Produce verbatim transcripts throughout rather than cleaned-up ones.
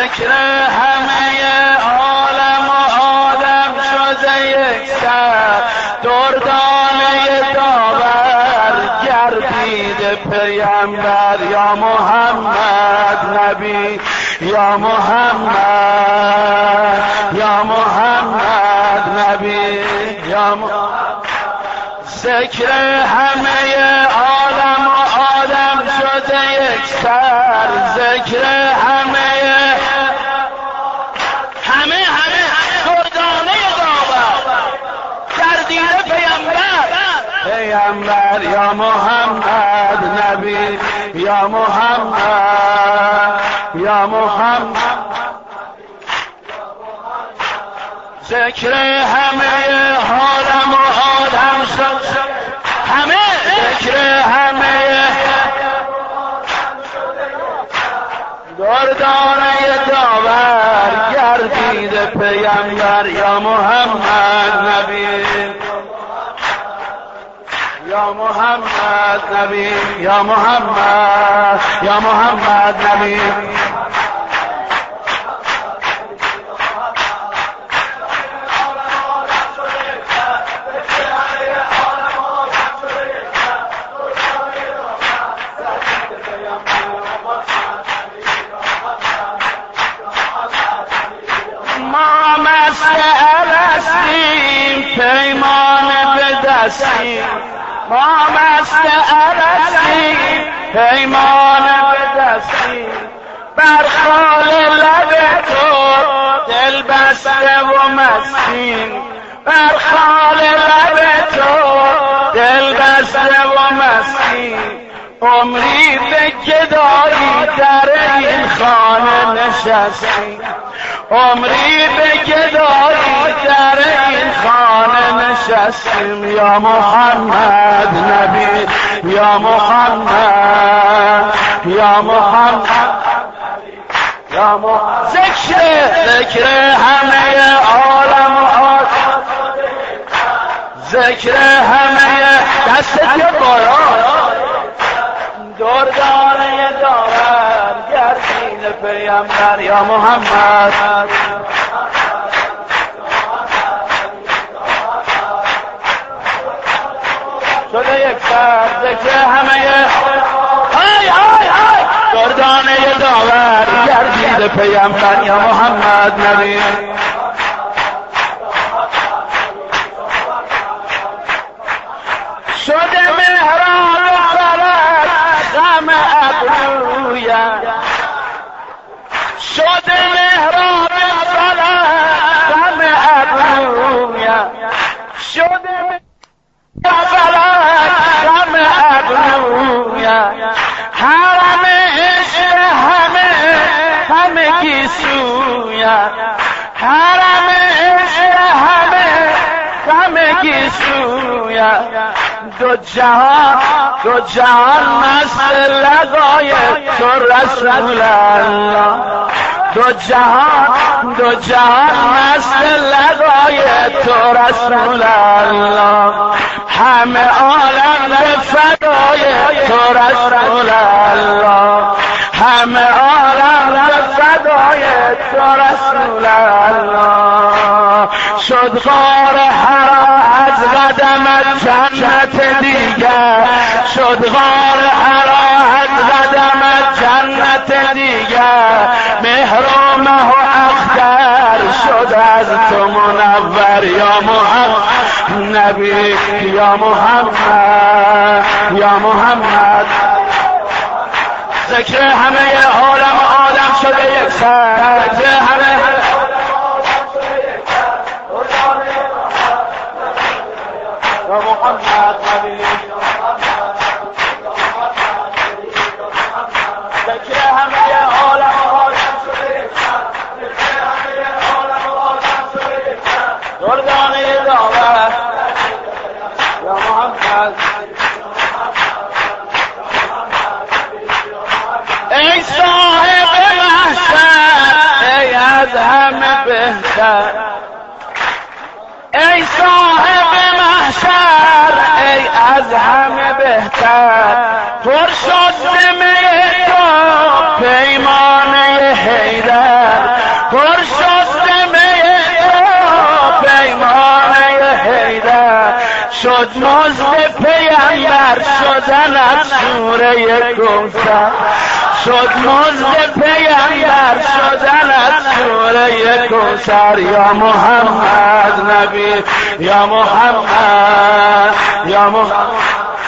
ذکر همه عالم و آدم شده یک سر، دردانه داور گردید پیامبر. یا محمد نبی، یا محمد، یا محمد نبی، یا محمد. ذکر همه عالم و آدم شده یک سر، ذکر همه همه همه دردانه داور گردید پیامبر. پیامبر یا محمد نبی، یا محمد، یا محمد. ذکر همه عالم و آدم شد، همه ذکر همه دردانه داور گردید پیامبر. یا محمد نبی، یا محمد نبی، یا محمد، یا محمد نبی. ما مسئل هستیم پیمان به دستیم، ما مسئل هستیم پیمان به دستیم. بر خال لب تو دل بسته و مسکین، بر خال لب تو دل بسته و مسکین. عمری به گدایی در این خانه نشستیم، عمری به گدایی در این خانه نشستیم. یا محمد نبی، یا محمد، یا محمد، یا محمد. ذکر ذکر همه عالم و آدم، ذکر همه دست بالا دردانه داور گردید پیامبر. یا محمد شده یک سر، ذکر همه های های های دردانه داور گردید پیامبر. یا محمد نبی، شده مهران فلک غم ابرویم، شده مهران فلک غم ابرویم، شده فلک غم ابرویم. حرم عشق همه همه کی سویم، حرم عشق همه همه کی سویم. دو جهان دو جهان مست لقای تو رسول الله، دو جهان دو جهان مست لقای تو رسول الله. همه عالم به فدای تو رسول الله، همه عالم به فدای تو رسول الله. شد غار حرا از قدمت جنت دیگر، شد غار حرا از قدمت جنت دیگر. مهر و مه و اختر شد از تو منور. یا محمد نبی، یا محمد، یا محمد. ذکر همه عالم و آدم شده یک سر، ذکر همه یا محمد نبی، ذکر همه عالم و آدم شده یک سر، ذکر همه عالم و آدم شده یک سر. دردانه داور یا محمد. ای صاحب محشر ای از همه بهتر، ای صاحب محشر ای از همه بهتر. پر شد ذمه تو پیمانه حیدر، شد مزد پیامبر شدن از سوره کوثر شد مزد پیامبر شدن از سوره کوثر یا محمد نبی یا محمد یا محمد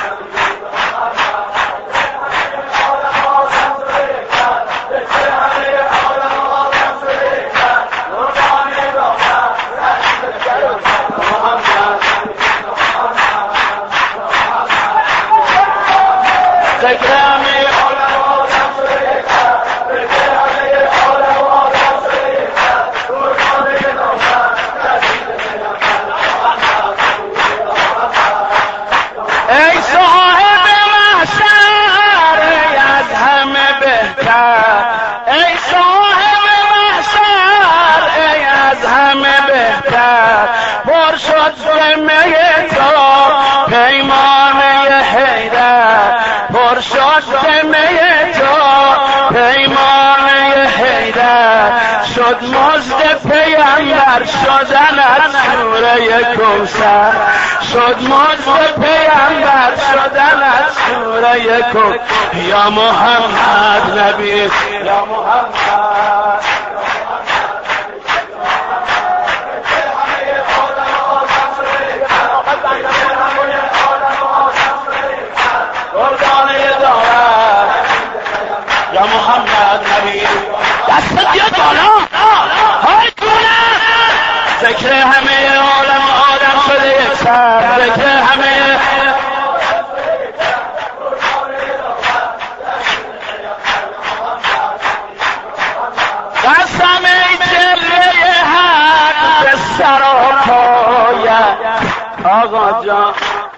ای صاحب محشر از همه بهتر ای صاحب محشر ای از همه بهتر پر شد ذمه تو پیمانه حیدر پر شد ذمه تو پیمانه حیدر شد مزد پیامبر شدن از سوره کوثر شد مزد پیامبر شدن از سوره کوثر یا محمد نبی یا محمد یا محمد نبی دست بیا بالا های کنه ذکر همه عالم آدم شده یک سر ذکر همه قسم ای جلوه حق به سر و پایت آقا جان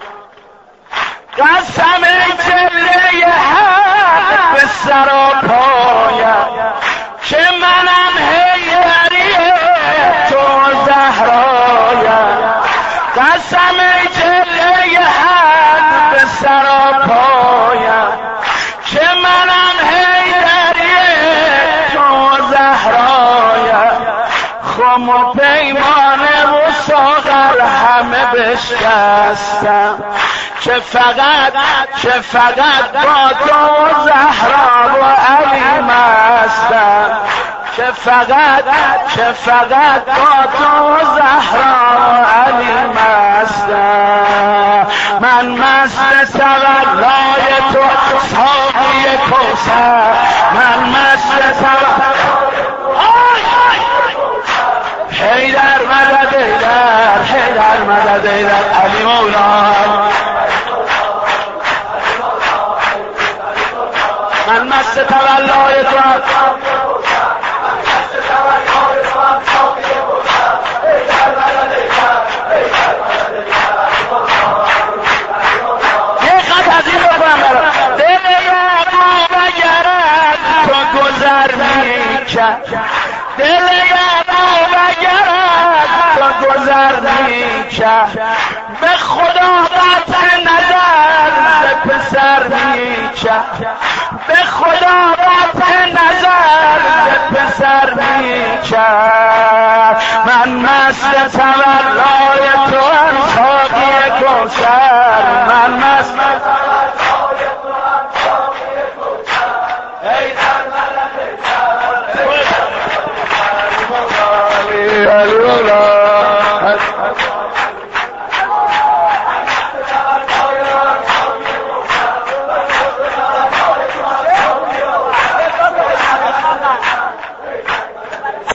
قسم ای جلوه حق به سر و پایت که منم حیدریه تو زهرایت قسم ای جلوه حق به سر و پایت که منم حیدریه تو زهرایت خم و پیمان و ساغر همه بشکستم که فقط که فقط با تو زهرا و علی مستم که فقط که فقط با تو زهرا و علی مستم من مست تولای تو ساقی کوثر من مست تولای حیدر مدد حیدر حیدر مدد حیدر علی مولا من مست تولای تو یه خط از این بکنم برم دل یعقوب اگرد تو گذر میکرد دل یعقوب اگرد تو گذر میکرد به خدا قطع نظر ز پسر میکرد به خدا قطع نظر ز پسر میکرد من مست تولای تو هم ساقی کوثر من